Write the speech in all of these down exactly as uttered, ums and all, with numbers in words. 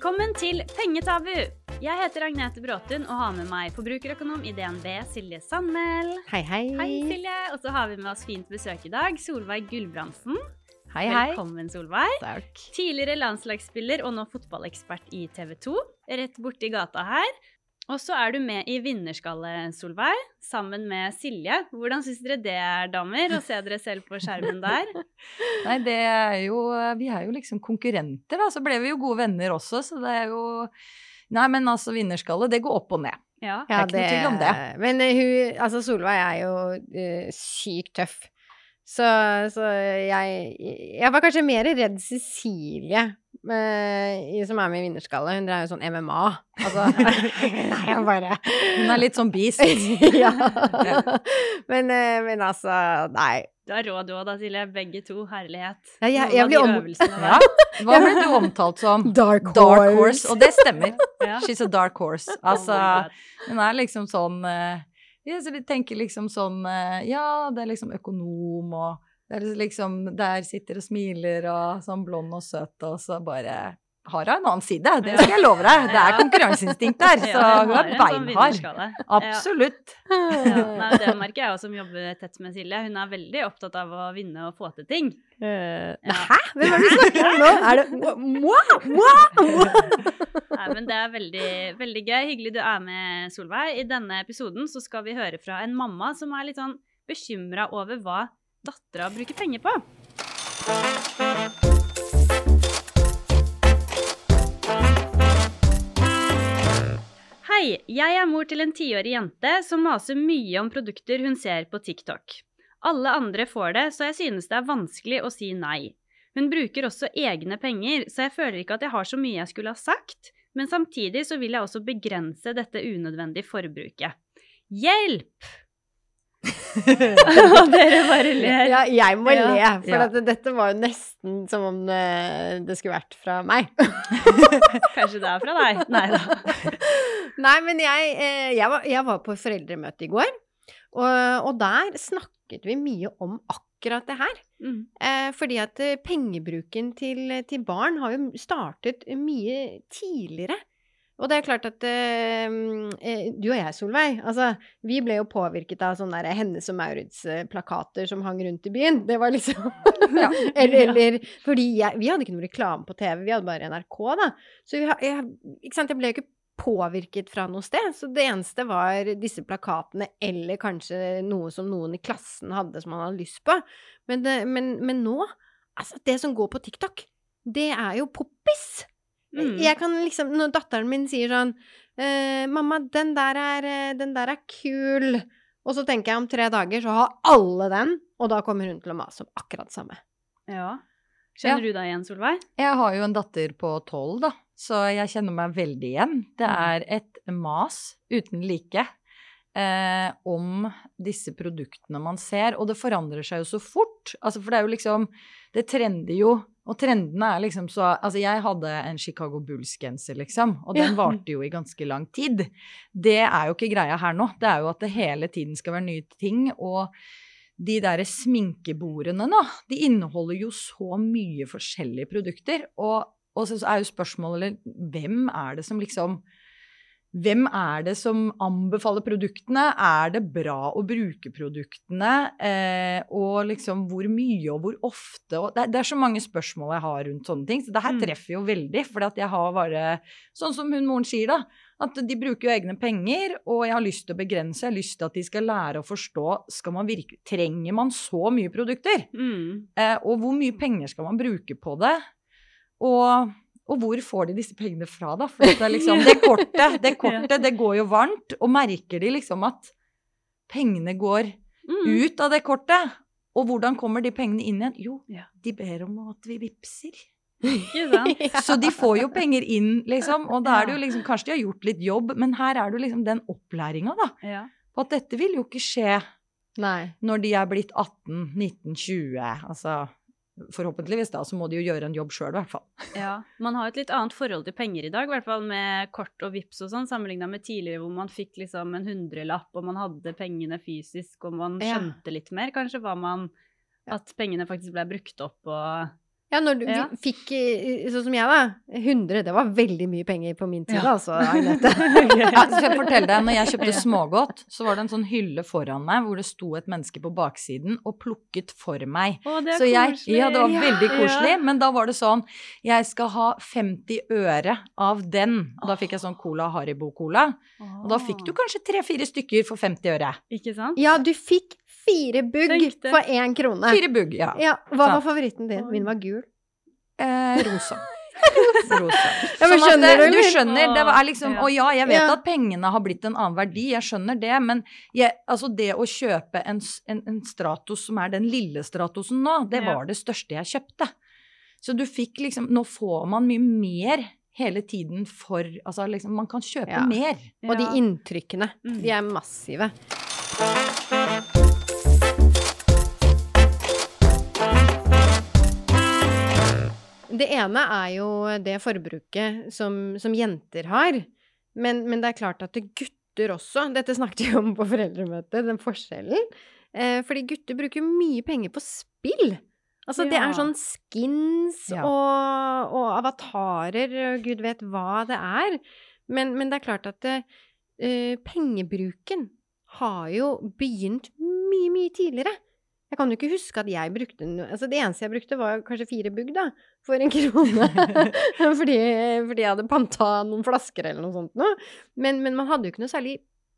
Velkommen til Pengetabu! Jeg heter Agnete Bråten og har med meg forbrukerøkonom i D N B, Silje Sandmæl. Hei, hei. Hei, Silje. Og så har vi med oss fint besøk i dag, Solveig Gulbrandsen. Hei, hei. Velkommen, Solveig. Takk. Tidligere landslagsspiller og nå fotballekspert i T V to, rett borti gata her. Og så er du med i Vinnerskalle, Solveig, sammen med Silje. Hvordan synes dere det er, damer, å se dere selv på skjermen der? Nei, det er jo, vi er jo liksom konkurrenter da, så ble vi jo gode venner også, så det er jo, nei, men altså Vinnerskalle, det går opp og ned. Ja, det er ikke noe tvil om det. Men hun, altså Solveig er jo uh, sykt tøff. Så, så jeg, jeg var kanskje mer redd Cecilie, uh, som er med i Vinnerskalle. Hun er jo sånn M M A. Altså, nei, jeg bare... Hun er litt sånn beast. Ja. Men, uh, men altså, nei. Du har råd også da, Silje. Begge to, herlighet. Ja, jeg, jeg blir om... Ja. Hva ble du omtalt som? Dark horse. Dark horse. Og det stemmer. Ja. She's a dark horse. Altså, Oh hun er liksom sånn... Uh, Ja, så vi tenker liksom sånn, ja, det er liksom økonom, og det er liksom, der sitter og smiler, og sånn blond og søt, og så bare har hun en annen side, det skal jeg love deg. Det er konkurranseinstinkt der, så hun er beinhard. Absolutt. Ja, nei, det merker jeg også som jobber tett med Silje. Hun er veldig opptatt av å vinne og få til ting. Uh, ja. Hæ? Hvem er det du snakker om nå? Er det... Moi? Moi? Nei, men det er veldig, veldig gøy. Hyggelig du er med, Solveig. I denne episoden så skal vi høre fra en mamma som er litt sånn bekymret over hva datteren bruker penger på. Hei, jeg er mor til en tiårig jente som maser mye om produkter hun ser på TikTok. Alle andre får det, så jeg synes det er vanskelig å si nei. Hun bruker også egne penger, så jeg føler ikke at jeg har så mye jeg skulle ha sagt, men samtidig så vil jeg også begrense dette unødvendige forbruket. Hjelp! Dere bare ler. Ja, jeg må Ja. le, for Ja. at dette var jo nesten som om det, det skulle vært fra meg. Kanskje det er fra deg? Neida. Nei, men jeg, eh, jeg, var, jeg var på foreldremøte i går, og, og der snakket vi mye om akkurat det her. Mm. Eh, fordi at eh, pengebruken til, til barn har jo startet mye tidligere. Og det er klart at eh, eh, du og jeg, Solveig, altså, vi ble jo påvirket av sånne der Hennes og Maurits-plakater som hang rundt i byen. Det var liksom... ja. eller, eller, fordi jeg, vi hadde ikke noe reklame på T V, vi hadde bare N R K da. Så vi, jeg, ikke sant, jeg ble jo ikke påvirket fra noe sted, så det eneste var disse plakatene, eller kanskje noe som noen i klassen hadde som man hadde lyst på. Men, det, men, men nå, altså det som går på TikTok, det er jo poppis! Mm. Jeg kan liksom, når datteren min sier sånn, eh, mamma, den der, er, den der er kul, og så tenker jeg om tre dager, så har alle den, og da kommer hun til å mase om akkurat samme. Ja. Kjenner Ja. du deg igjen, Solveig? Jeg har jo en datter på tolv da, så jeg kjenner meg veldig igjen. Det er et mas uten like eh, om disse produktene man ser, og det forandrer seg jo så fort. Altså, for det er jo liksom, det trender jo, og trendene er liksom så, altså jeg hadde en Chicago Bulls-genser liksom, og den Ja. varte jo i ganske lang tid. Det er jo ikke greia her nå, det er jo at det hele tiden skal være nye ting, og de der sminkebordene nå, de inneholder jo så mye forskjellige produkter, og, og så er jo spørsmålet, hvem er det som liksom, hvem er det som anbefaler produktene? Er det bra å bruke produktene? Eh, og liksom hvor mye og hvor ofte? Og det, det er så mange spørsmål jeg har rundt sånne ting, så det her treffer jo veldig, for at jeg har bare, sånn som hun moren sier da, at de bruker jo egne penger, og jeg har lyst til å begrense, jeg har lyst til at de skal lære å forstå, skal man virke, trenger man så mye produkter? Mm. Eh, og hvor mye penger skal man bruke på det? Og, og hvor får de disse pengene fra da? For det, er liksom, det kortet, det kortet, det går jo varmt, og merker de liksom at pengene går Mm. ut av det kortet? Og hvordan kommer de pengene inn igjen? Jo, Ja. de ber om at vi vipser. Ikke sant? Så de får jo penger inn, liksom, og da er det jo liksom, kanskje de har gjort litt jobb, men her er det jo liksom den opplæringen da, Ja. på at dette vil jo ikke skje Nei. når de er blitt atten, nitten, tjue, altså forhåpentligvis da, så må de jo gjøre en jobb selv i hvert fall. Ja, man har et litt annet forhold til penger i dag, i hvert fall med kort og vips og sånn, sammenlignet med tidligere hvor man fikk liksom en hundrelapp, og man hadde pengene fysisk, og man Ja. skjønte litt mer, kanskje var man, at pengene faktisk ble brukt opp, og Ja, når du Ja. fikk, eh, sånn som jeg da, hundre, det var veldig mye penger på min tid, Ja. altså, Agnete. Ja, så skal jeg fortelle deg, når jeg kjøpte Ja. smågodt, så var det en sånn hylle foran meg, hvor det sto et menneske på baksiden og plukket for meg. Å, det er Så jeg, koselig. ja, det var Ja. veldig koselig, Ja. men da var det sånn, jeg skal ha femti øre av den, og da fikk jeg sånn cola, Haribo-cola, og da fikk du kanskje tre-fire stykker for femti øre. Ikke sant? Ja, du fikk fire bugg Tenk det. for én krone. Fire bugg, ja. Ja, hva var Sant. favoritten din? Min var gul. Eh, rosa. rosa. Ja, men Sånn at skjønner det, du, du eller? skjønner, det er liksom, Ja. og ja, jeg vet Ja. at pengene har blitt en annen verdi, jeg skjønner det, men jeg, altså det å kjøpe en, s- en, en Stratos som er den lille Stratosen nå, det Ja. var det største jeg kjøpte. Så du fikk liksom, nå får man mye mer hele tiden for, altså liksom, man kan kjøpe Ja. mer. Og de Ja. inntrykkene, Mm. de er massive. Det ene er jo det forbruket som, som jenter har, men, men det er klart at det gutter også, dette snakket vi om på foreldremøtet, den forskjellen, eh, fordi gutter bruker mye penger på spill. Altså det Ja. er sånn skins Ja. og, og avatarer, og gud vet hva det er, men, men det er klart at det, eh, pengebruken har jo begynt mye, mye tidligere. Jeg kan jo ikke huske at jeg brukte no- altså det eneste jeg brukte var kanskje fire bugg da, for en krone, fordi, fordi jeg hadde panta noen flasker eller noe sånt nå. Men, men man hadde jo ikke noe særlig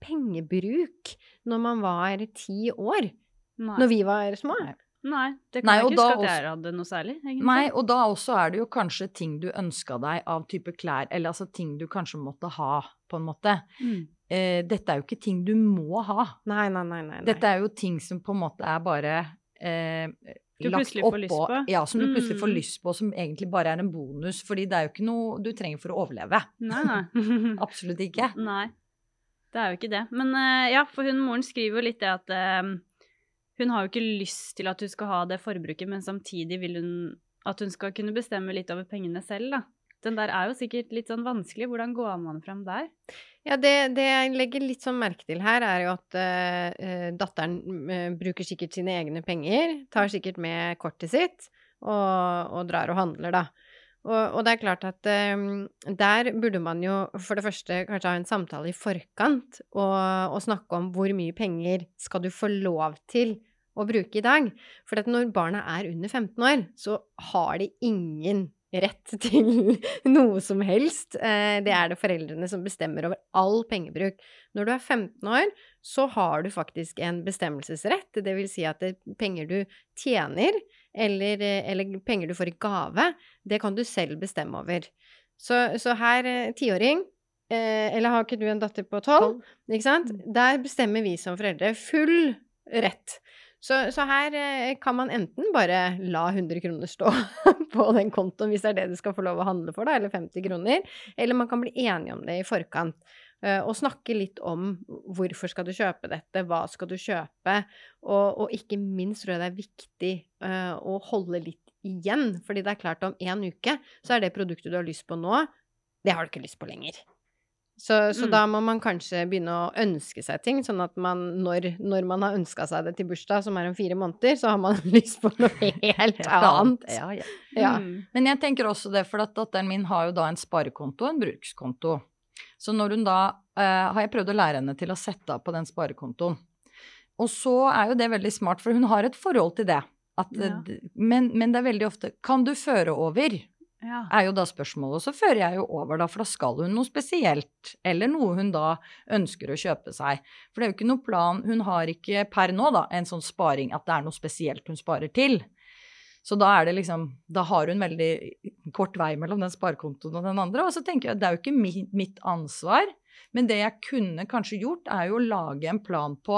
pengebruk når man var ti år, Nei. når vi var små. Nei, det kan Nei, jeg og ikke huske da at også- jeg hadde noe særlig, egentlig. Nei, og da også er det jo kanskje ting du ønska deg av type klær, eller altså ting du kanskje måtte ha, på en måte. Mm. Eh, dette er jo ikke ting du må ha. Nei, nei, nei, nei. nei. Dette er jo ting som på en måte er bare eh, Du lagt plutselig får lyst oppå- på. Ja, som du plutselig får Mm. lyst på, som egentlig bare er en bonus, fordi det er jo ikke noe du trenger for å overleve. Nei, nei. Absolutt ikke. Nei, det er jo ikke det. Men eh, ja, for hun moren skriver jo litt det at eh, hun har jo ikke lyst til at hun skal ha det forbruket, men samtidig vil hun at hun skal kunne bestemme litt over pengene selv, da. Den der er jo sikkert litt sånn vanskelig. Hvordan går man fram der? Ja, det, det jeg legger litt sånn merke til her, er jo at eh, eh, datteren eh, bruker sikkert sine egne penger, tar sikkert med kortet sitt, og, og drar og handler, da. Og, og det er klart at eh, der burde man jo for det første kanskje ha en samtale i forkant, og, og snakke om hvor mye penger skal du få lov til å bruke i dag. For at når barna er under femten år, så har de ingen rett til noe som helst. Eh, Det er det foreldrene som bestemmer over all pengebruk. Når du er femten år, så har du faktisk en bestemmelsesrett. Det vil si at det penger du tjener, eller, eller penger du får i gave, det kan du selv bestemme over. Så, så her, eh, tiåring, eh, eller har ikke du en datter på tolv? Ikke sant? Der bestemmer vi som foreldre full rett. Så, så her eh, kan man enten bare la hundre kroner stå på den kontoen hvis det er det du skal få lov å handle for, da, eller femti kroner, eller man kan bli enige om det i forkant, eh, og snakke litt om hvorfor skal du kjøpe dette, hva skal du kjøpe, og, og ikke minst tror jeg det er viktig eh, å holde litt igjen, fordi det er klart om en uke så er det produktet du har lyst på nå, det har du ikke lyst på lenger. Så, så Mm. da må man kanskje begynne å ønske seg ting, sånn at man, når, når man har ønsket seg det til bursdag, som er om fire måneder, så har man lyst på noe helt annet. Ja, ja. Ja. Mm. Men jeg tenker også det, for at datteren min har jo da en sparekonto og en brukskonto. Så når hun da, eh, har jeg prøvd å lære henne til å sette av på den sparekontoen. Og så er jo det veldig smart, for hun har et forhold til det. At, Ja. eh, men, men det er veldig ofte, kan du føre over? Ja. Er jo da spørsmålet, og så fører jeg jo over da, for da skal hun noe spesielt, eller noe hun da ønsker å kjøpe seg. For det er jo ikke noe plan, hun har ikke per nå da, en sånn sparing at det er noe spesielt hun sparer til. Så da er det liksom, da har hun veldig kort vei mellom den sparekontoen og den andre, og så tenker jeg, det er jo ikke mitt, mitt ansvar, men det jeg kunne kanskje gjort er jo å lage en plan på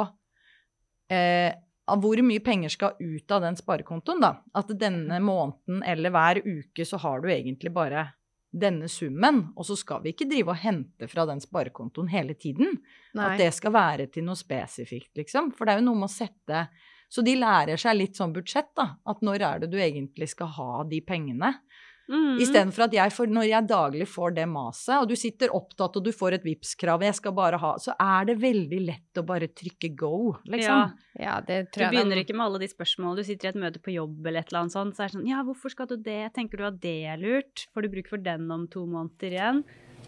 eh, av hvor mye penger skal ut av den sparekontoen da. At denne måneden eller hver uke så har du egentlig bare denne summen, og så skal vi ikke drive og hente fra den sparekontoen hele tiden. Nei. At det skal være til noe spesifikt, liksom. For det er jo noe med å sette, så de lærer seg litt sånn budsjett da, at når er det du egentlig skal ha de pengene. Mm. I stedet for at jeg får, når jeg daglig får det maset, og du sitter opptatt og du får et vipskrav, jeg skal bare ha, så er det veldig lett å bare trykke go, liksom. Ja. Ja, det Du tror jeg begynner de- ikke med alle de spørsmålene. Du sitter i et møte på jobb eller et eller annet sånt, så er det sånn, ja, hvorfor skal du det? Tenker du at det er lurt? Får du bruk for den om to måneder igjen?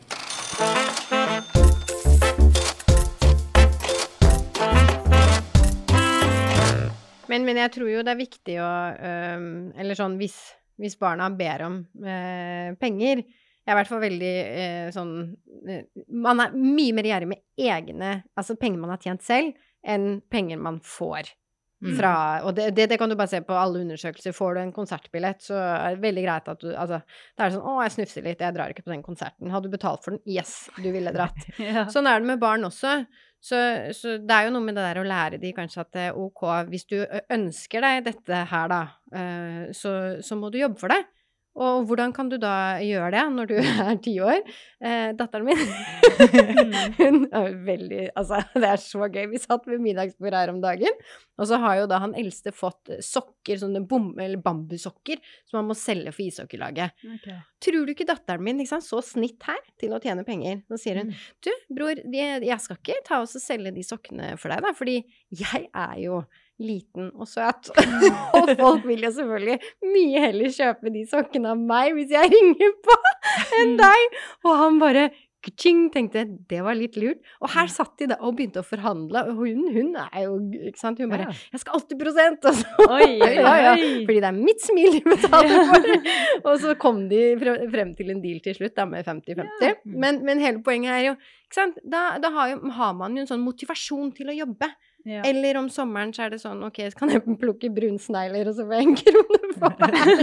Men, men jeg tror jo det er viktig å øhm, eller sånn, hvis, hvis barna ber om øh, penger, jeg er i hvert fall veldig øh, sånn øh, man er mye mer gjerrig med egne, altså penger man har tjent selv, enn penger man får. Mm. Fra, og det, det, det kan du bare se på alle undersøkelser. Får du en konsertbillett, så er det veldig greit at du, altså, det er sånn, å, jeg snufser litt, jeg drar ikke på den konserten. Hadde du betalt for den? Yes, du ville dratt. Ja. Sånn er det med barn også. Så, så det er jo noe med det der å lære de kanskje at det er ok, hvis du ønsker deg dette her da, øh, så, så må du jobbe for det. Og hvordan kan du da gjøre det når du er ti år? Eh, datteren min, hun er veldig, altså det er så gøy. Vi satt ved middagsbord her om dagen, og så har jo da han eldste fått sokker, sånne bom, eller bambusokker, som han må selge for ishockeylaget. Okay. Tror du ikke datteren min, ikke sant, så snitt her til å tjene penger? Så sier hun, du bror, jeg, jeg skal ikke ta oss og selge de sokkene for deg da, fordi jeg er jo liten og søt. Og folk vil jo selvfølgelig mye heller kjøpe de sokkene av meg hvis jeg ringer på enn deg. Og han bare kaching, tenkte, det var litt lurt. Og her satt de da og begynte å forhandle, og hun, hun er jo, ikke sant, hun bare, jeg skal åtti prosent, og så, Oi, oi, ja, ja, oi. fordi det er mitt smil de betaler for. Og så kom de fre- frem til en deal til slutt, da, med femti femti. Ja. Men, men hele poenget er jo, ikke sant, da, da har, jo, har man jo en sånn motivasjon til å jobbe. Ja. Eller om sommeren så er det sånn, ok, så kan jeg plukke brunsnegler, og så får jeg en krone for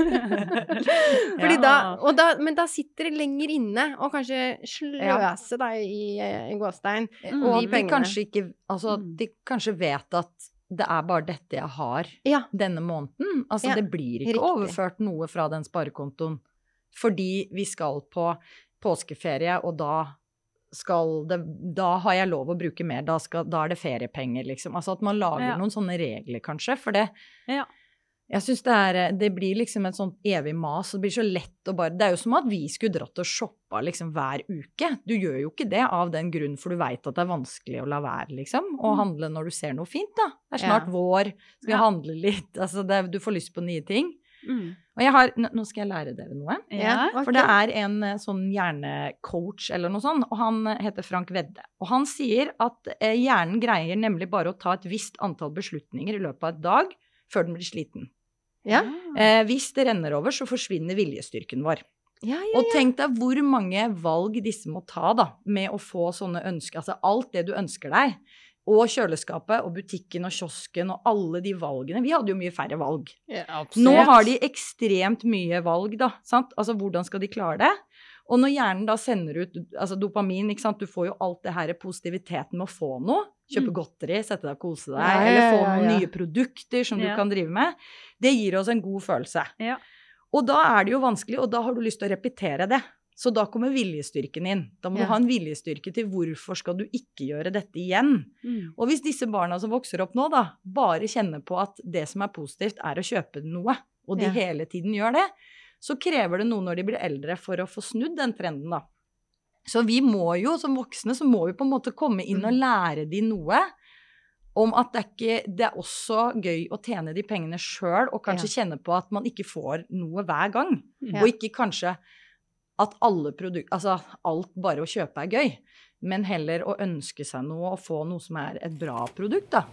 det. Fordi Ja. da, og da, men da sitter det lenger inne, og kanskje sløse da i, i gåstein. Mm. Og de at de pengene. kanskje ikke, altså at Mm. de kanskje vet at det er bare dette jeg har Ja, denne måneden. Altså Ja, det blir ikke riktig. overført noe fra den sparekontoen, fordi vi skal på påskeferie, og da skal det, da har jeg lov å bruke mer, da, skal, da er det feriepenger, liksom. Altså at man lager Ja. noen sånne regler, kanskje, for det, Ja. jeg synes det er, det blir liksom et sånt evig mas, og det blir så lett å bare, det er jo som at vi skulle dratt og shoppa liksom hver uke. Du gjør jo ikke det av den grunn, for du vet at det er vanskelig å la være, liksom, og handle når du ser noe fint, da. Det er snart Ja. vår, skal vi Ja. handle litt, altså det, du får lyst på nye ting. Mm. Og jeg har, nå nå skal jeg lære dere noe. Ja. ok. For det er en eh, sånn hjernecoach eller noe sånt, og han eh, heter Frank Vedde. Og han sier at eh, hjernen greier nemlig bare å ta et visst antall beslutninger i løpet av et dag før den blir sliten. Ja, Eh, hvis det renner over, så forsvinner viljestyrken vår. ja, ja. Og tenk deg hvor mange valg disse må ta da, med å få sånne ønsker, altså alt det du ønsker deg, og kjøleskapet og butikken og kiosken og alle de valgene. Vi hadde jo mye færre valg. ja Nå har de ekstremt mye valg, da, sant? Altså, hvordan skal de klare det? Og når hjernen da sender ut altså dopamin, ikke sant? Du får jo alt det her positiviteten med å få noe. Kjøpe Mm. godteri, sette deg og kose deg, Ja, ja, eller få ja, noen ja. nye produkter som du Ja. kan drive med. Det gir oss en god følelse. Ja. Og da er det jo vanskelig, og da har du lyst til å repetere det. Så da kommer viljestyrken inn. Da må Ja. du ha en viljestyrke til hvorfor skal du ikke gjøre dette igjen. Mm. Og hvis disse barna som vokser opp nå da, bare kjenner på at det som er positivt er å kjøpe noe, og de Ja. hele tiden gjør det, så krever det noe når de blir eldre for å få snudd den trenden da. Så vi må jo, som voksne, så må vi på en måte komme inn og lære de noe om at det er, ikke, det er også gøy å tjene de pengene selv, og kanskje kjenne på at man ikke får noe hver gang. Ja. Og ikke kanskje at alle produkt, altså alt bare å kjøpe er gøy, men heller å ønske seg noe og få noe som er et bra produkt da.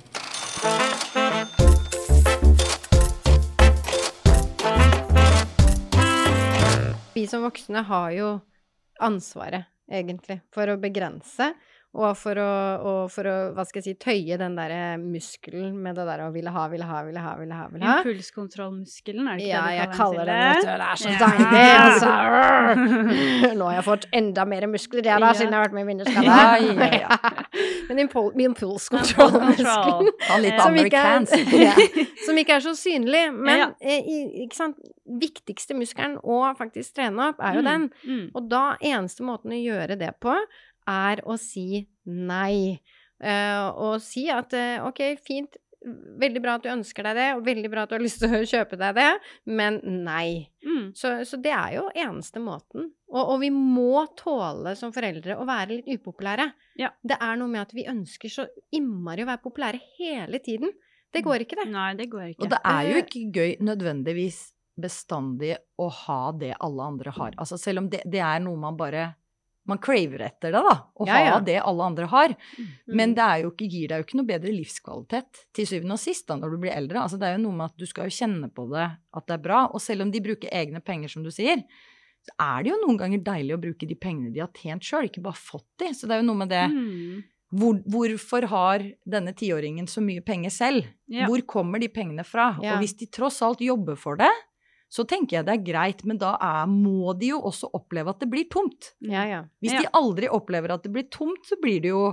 Vi som voksne har jo ansvaret, egentlig, for å begrense, og for å, og for å, hva skal jeg si, tøye den der muskelen med det der å ville ha, ville ha, ville ha, ville ha, ville ha. Impulskontrollmuskelen, er det ikke Ja, det du jeg kaller kaller den, den, vet du, Silje? det er så Ja. deilig, altså. Nå har jeg fått enda mer muskler, jeg da, Ja. siden jeg har vært med i vinnerskade. Ja, ja, ja. Men impul impulskontrollmuskelen, Ta litt Eh, som ikke, amerikansk. er, ja, som ikke er så synlig, men Ja. eh, i- ikke sant, viktigste muskelen å faktisk trene opp er jo Mm, den. mm. Og da, eneste måten å gjøre det på, er å si nei. Eh, og si at, eh, ok, fint, veldig bra at du ønsker deg det, og veldig bra at du har lyst til å kjøpe deg det, men nei. Mm. Så, så det er jo eneste måten. Og, og vi må tåle som foreldre å være litt upopulære. Ja. Det er noe med at vi ønsker så innmari å være populære hele tiden. Det går ikke det. Nei, det går ikke. Og det er jo ikke gøy nødvendigvis bestandig å ha det alle andre har. Altså selv om det, det er noe man bare, man craver etter det da, å Ja, ja. ha det alle andre har. Mm. Men det er jo ikke, gir deg jo ikke noe bedre livskvalitet til syvende og sist da, når du blir eldre. Altså det er jo noe med at du skal jo kjenne på det, at det er bra. Og selv om de bruker egne penger, som du sier, så er det jo noen ganger deilig å bruke de pengene de har tjent selv, ikke bare fått de. Så det er jo noe med det, Mm. hvor, hvorfor har denne tiåringen så mye penger selv? Ja. Hvor kommer de pengene fra? Ja. Og hvis de tross alt jobber for det, så tenker jeg det er greit, men da er, må de jo også oppleve at det blir tomt. Ja, ja. Hvis Ja. de aldri opplever at det blir tomt, så blir det jo,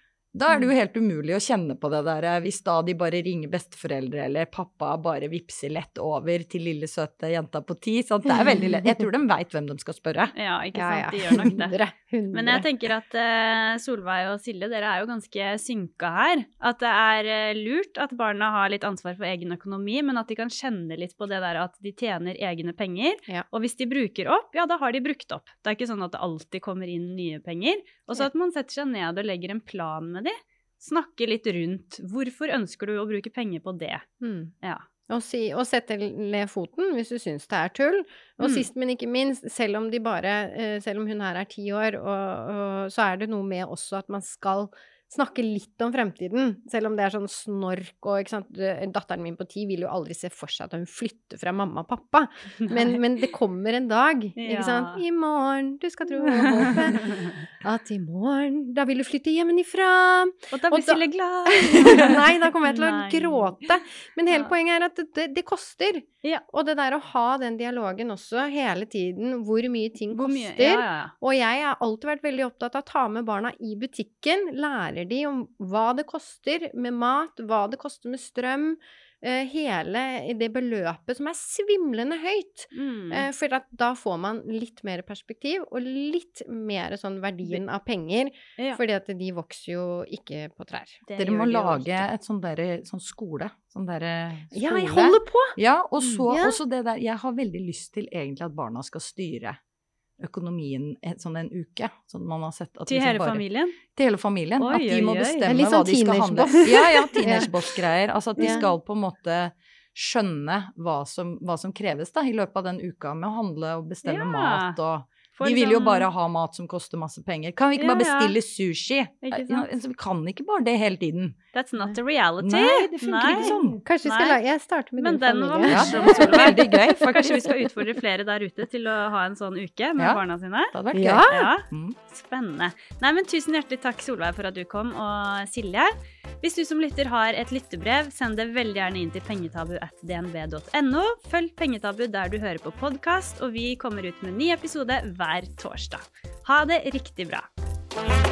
da er det jo helt umulig å kjenne på det der, hvis da de bare ringer besteforeldre, eller pappa bare vipser lett over til lille søte jenta på ti, så det er veldig lett. Jeg tror de vet hvem de skal spørre. Ja, ikke Ja, sant, ja. de gjør nok det. hundre, hundre. Men jeg tenker at uh, Solveig og Silje, dere er jo ganske synka her. At det er uh, lurt at barna har litt ansvar for egen økonomi, men at de kan kjenne litt på det der at de tjener egne penger. Ja. Og hvis de bruker opp, ja, da har de brukt opp. Det er ikke sånn at det alltid kommer inn nye penger. Og så Ja. at man setter seg ned og legger en plan med de. Snakke litt rundt. Hvorfor ønsker du å bruke penger på det? Mm. Ja. Og, si, og sette ned foten hvis du syns det er tull. Og Mm. sist, men ikke minst, selv om, de bare, eh, selv om hun her er ti år, og, og, så er det noe med også at man skal snakke litt om fremtiden. Selv om det er sånn snork og ikke sant? Datteren min på ti vil jo aldri se for seg at hun flytter fra mamma og pappa. Men, men det kommer en dag, Ja. ikke sant? I morgen, du skal tro og håpe at i morgen, da vil du flytte hjemmefra. Og da Og blir da- Silje glad. Nei, da kommer jeg til å Nei. gråte. Men hele Ja. poenget er at det, det, det koster. Ja. Og det der å ha den dialogen også hele tiden, hvor mye ting Hvor mye? koster. Ja, ja, ja. Og jeg har alltid vært veldig opptatt av å ta med barna i butikken, lærer de om hva det koster med mat, hva det koster med strøm, eh, hele det beløpet som er svimlende høyt. Mm. Eh, for at da får man litt mer perspektiv, og litt mer sånn verdien av penger, Ja. fordi at de vokser jo ikke på trær. Det Dere gjør må de jo lage ikke. et sånn der, sånn skole. Sånn der skole. Ja, jeg holder på! Ja, og så Ja. også det der, jeg har veldig lyst til egentlig at barna skal styre økonomien et, sånn en uke. Sånn man har sett at Til liksom hele bare- familien? Til hele familien. Oi, at de må oi, oi. bestemme Det er litt hva sånn de skal handle. teenageboss. Ja, ja, teenageboss-greier. Altså at de Ja. skal på en måte skjønne hva som, hva som kreves da, i løpet av den uka med å handle og bestemme Ja. mat og For De vil jo sånn- bare ha mat som koster masse penger. Kan vi ikke Ja, bare ja. bestille sushi? Ikke Ja, sant? altså, vi kan ikke bare det hele tiden. That's not the reality. Nei, det funker Nei. ikke sånn. Kanskje vi skal Nei. lage Jeg starter med Men din den var familie. Ja, morsom. det var veldig gøy, Kanskje vi faktisk. skal utfordre flere der ute til å ha en sånn uke med Ja. barna sine? Det hadde vært gøy. Ja. Ja, Mm. spennende. Nei, men tusen hjertelig takk, Solveig, for at du kom, og Silje. Hvis du som lytter har et lyttebrev, send det veldig gjerne inn til pengetabu at d n b punktum n o. Følg Pengetabu der du hører på podkast, og vi kommer ut med en ny episode hver torsdag. Ha det riktig bra.